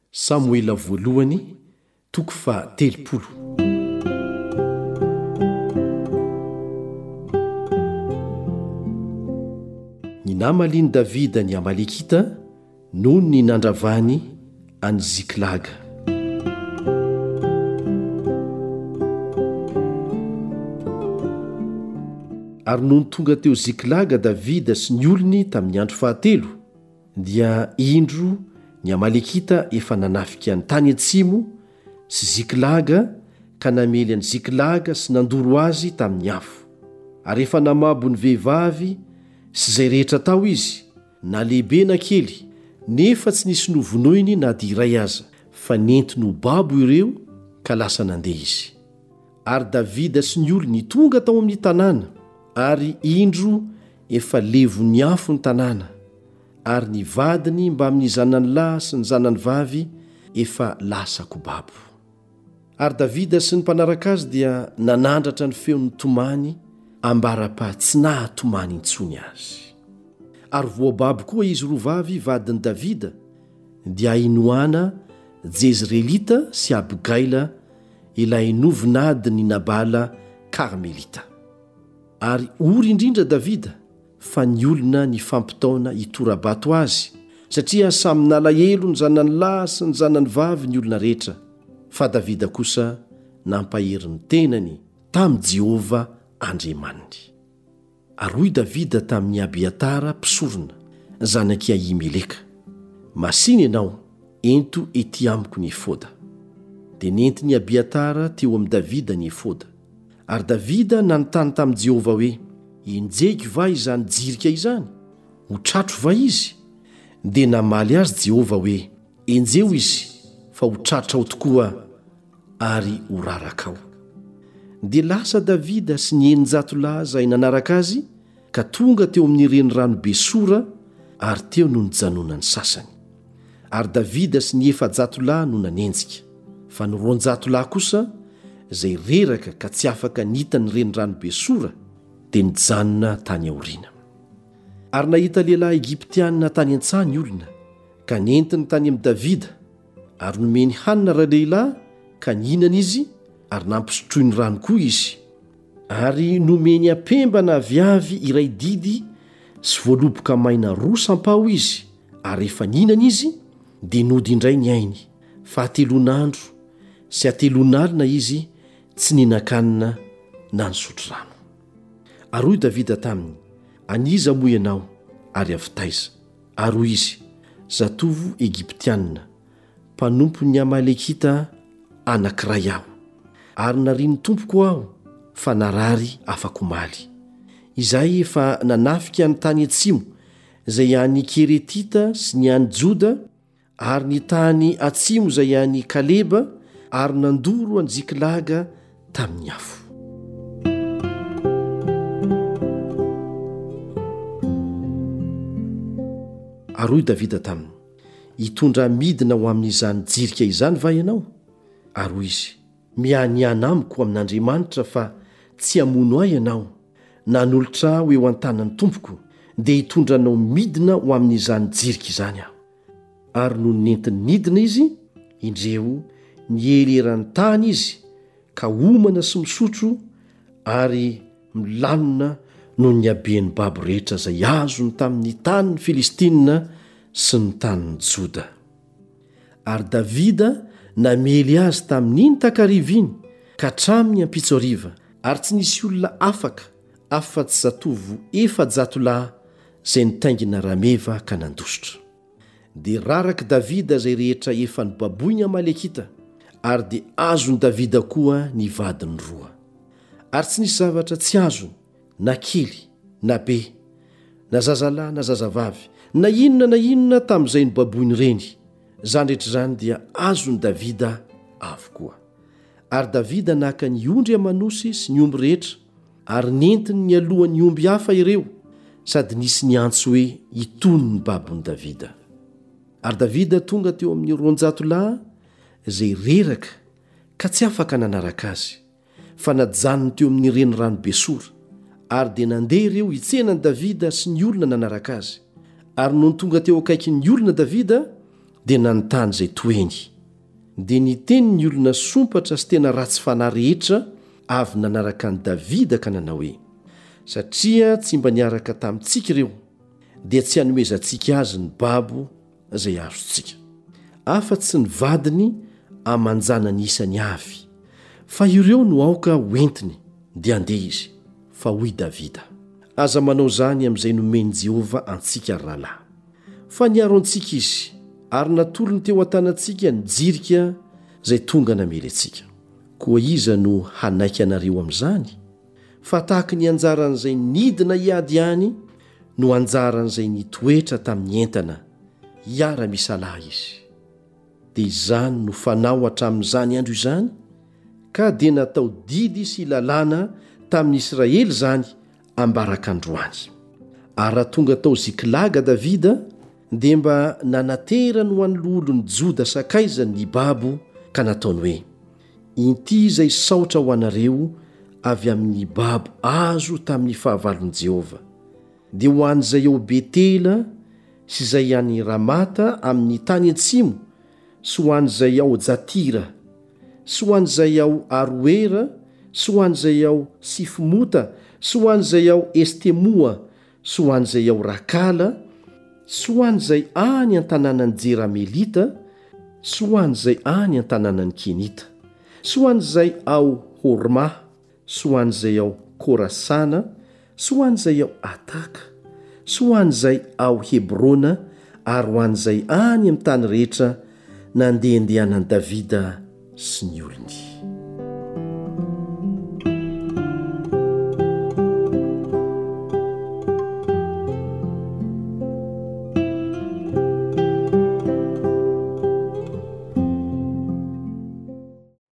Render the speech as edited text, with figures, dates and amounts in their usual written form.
Samoela voalohany toko fa 30. Ny namaliny Davida ny Amalekita noho ny nandravany any Ziklaga. Ary noho ny tonga teo Ziklaga Davida sy ny olony tamin'ny andro fahatelo, dia indro ny Amalekita efa nanafika ny tany atsimo sy Ziklaga ka namely any Ziklaga sy nandoro azy tamin'ny afo. Ary efa namabo ny vehivavy sy izay rehetra tao izy, na lehibe na kely, nefa tsy nisy novonoiny na dia iray aza, fa nentiny ho babo ireo ka lasa nandeha izy. Ary Davida sy ny olony tonga tao amin'ny tanàna, ary indro efa levo ny afo ny tanàna, ary ny vadiny mba amin'ny zanany lahy sy ny zanany vavy efa lasa kobabo. Ary Davida sy ny mpanaraka azy dia nanandratra ny feon'ny tomany ambara-pa tsy nahatomany intsony azy. Ary voababo koa izy roavavy vadiny Davida, dia inoana Jezreelita sy Abigaila, ilay novinadiny Nabala Karmelita. Ary ory indrindra Davida fa ny olona ny fampitaona hitorabato azy, satria samy nalahelo ny zanany lahy sy ny zanany vavy ny olona rehetra. Fa Davida kosa nampahery ny tenany tamin'i Jehova Andriamaniny. Ary hoy Davida tamin'ny Abiatara mpisorona, zanaky Ahimeleka: masiny ianao, ento ety amiko ny efoda. Dia nenti ny Abiatara teo amin'ny Davida ny efoda. Ary Davida nanontany tamin'i Jehova hoe: injeky va izany jirika izany? Ho tratro va izy? Dia namaly azy Jehova hoe: enjeo izy, fa ho tratra ao tokoa ary ho raraka ao. Dia lasa Davida sy ny eninjato-lahy izay nanaraka azy ka tonga teo amin'ny renirano Besora, ary teo no nijanonany sasany. Ary Davida sy ny efajato-lahy no nanenjika, fa ny roanjato-lahy kosa izay reraka ka tsy afaka nita ny renirano Besora dia nijanona tany aoriana. Ary nahita lehilahy Egiptianina tany an-tsaha ny olona, ka nentiny tany amin'ny Davida, ary nomeny hanina ra-lehilahy ka nihinana izy, ary nampisotroy ny rano koa izy. Ary nomeny apembana aviavy iray didy sy voaloboka maina roa sampao izy, ary efa nihinana izy dia nody indray ny ainy, fa atelonandro sy atelonalina izy tsy nihinan-kanina na nisotro rano. Ary hoy Davida taminy: aniza moa ianao ary avy taiza? Ary hoy izy: zatovo Egiptianina, mpanompo ny Amalekita anankiray aho, ary nariny tompoko aho fa narary afaka omaly. Izahay efa nanafika ny tany atsimo, izay any Keretita sy ny any Joda, ary ny tany atsimo izay any Kaleba, ary nandoro any Ziklaga tamin'ny afo. Ary hoy Davida taminy: hitondra midina ho amin'izany jirika izany va ianao? Ary hoy izy: mianiana amiko amin'Andriamanitra fa tsy hamono ahy ianao, nanolotra aho eo an-tanan'ny tompoko, dia hitondranao midina ho amin'izany jirika izany aho. Ary no nentiny midina izy, indreo nieleran'ny tany izy ka omana sy misotro, ary milanona noho ny haben'ny babo rehetra izay azony tamin'ny tanin'ny Filistina sy ny tanin'ny Joda. Ary Davida namely azy tamin'iny takariva iny ka hatramin'ny ampitsoariva, ary tsy nisy olona afaka afa-tsy zatovo efajato-lahy izay nitaingina rameva ka nandositra. Dia raraka Davida izay rehetra efa nibaboiny Amalekita, ary dia azony Davida koa ny vadiny roa. Ary tsy nisy zavatra tsy azony, na kely na be, na zazalahy na zazavavy, na inona tamin'izay nibaboiny ireny. Zany rehetra zany dia azony Davida avokoa. Ary Davida naka ny ondry amanosy sy ny omby rehetra, ary nentiny ny alohan'ny omby hafa ireo, sady nisy ny antso hoe itony ny babony Davida. Ary Davida tonga teo amin'ny roanjato-lahy izay reraka ka tsy afaka nanaraka azy, fa najanony teo amin'ny renirano Besora, ary dia nandeha ireo hitsenany Davida sy ny olona nanaraka azy. Ary noho ny tonga teo akaiky ny olona Davida, dia nanontany izay toeny dia niteny ny olona sompatra sy tena ratsy fanahy rehetra avy nanaraka an'i Davida ka nanao hoe satria tsy mba niaraka tamintsika ireo dia tsy hanomezantsika azy ny babo izay azontsika afa-tsy ny vadiny amanjana ny isany avy fa ireo no aoka hoentiny dia andeha izy fa hoy Davida aza manao izany amin'izay nomeny Jehova antsika ry rahalahy fa niaro antsika izy ary natolony teo an-tanantsika ny jirika izay tonga namely antsika koa iza no hanaiky anareo amin'izany fa tahaka ny anjaran'izay nidina hiady ihany no anjaran'izay nitoetra tamin'ny entana hiara-misalahy izy dia izany no fanao hatramin'izany andro izany ka dia natao didy sy lalàna tamin'ny Israely izany ambarak'androany ary raha tonga tao Ziklaga Davida dia mba nanaterany ho an'ny lolony Joda sakaizany ny babo ka nataony hoe inty izay saotra ho anareo avy amin'ny babo azo tamin'ny fahavalon'i Jehova dia ho an'izay ao Betela sy izay any Ramata amin'ny tany atsimo sy ho an'izay ao Jatira sy ho an'izay ao Aroera sy ho an'izay ao Sifmota sy ho an'izay ao Estemoa sy ho an'izay ao Rakala sy ho an'izay any an-tanànan'i Jeramelita sy ho an'izay any an-tanànan'i Kenita sy ho an'izay ao Horma sy ho an'izay ao Korasana sy ho an'izay ao Ataka sy ho an'izay ao Hebrona ary ho an'izay any amin'ny tany rehetra nandehandehanan'i Davida sy ny olony